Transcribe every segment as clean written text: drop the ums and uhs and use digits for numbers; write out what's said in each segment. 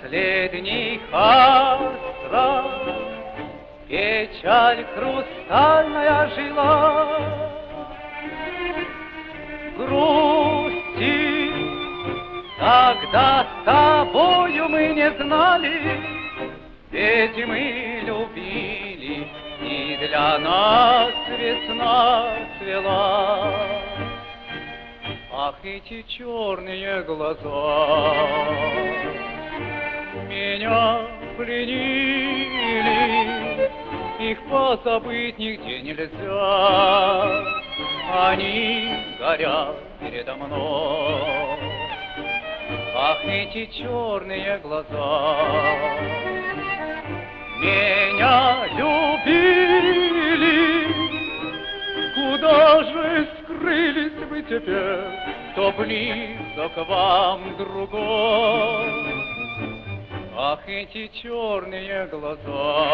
последних остров печаль хрустальная жила. Грусти тогда с тобою мы не знали, ведь мы любили, и для нас весна цвела. Ах, эти черные глаза меня пленили, их позабыть нигде нельзя. Они горят передо мной. Ах, эти черные глаза меня любили. Куда же скрылись вы теперь, кто близок вам другой? Ах, эти черные глаза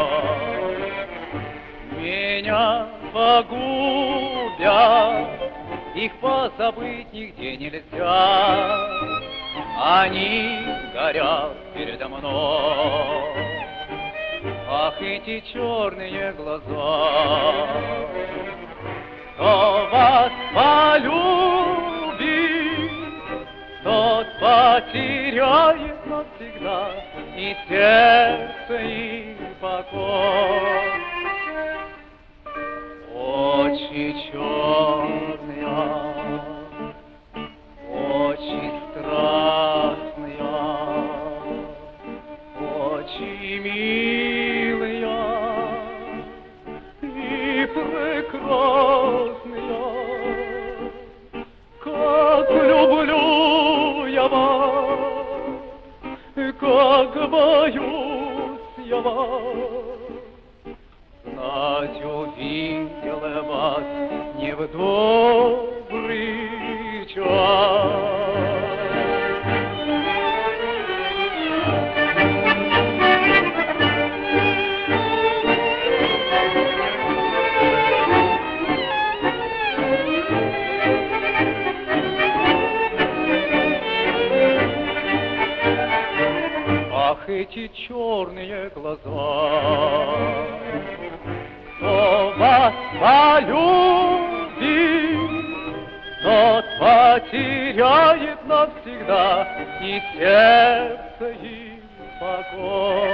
меня погубят, их позабыть нигде нельзя. Они горят передо мной. Ах, эти черные глаза. Кто вас полюбит, тот потеряет навсегда и сердце, и покой. Очи черные, очи страстные, очи милые и прекрасные. Как люблю я вас, как боюсь я вас. Знать увидел я вас не в добрый час. Ах, эти черные глаза. Кто вас полюбит, тот потеряет навсегда и сердце, и покой.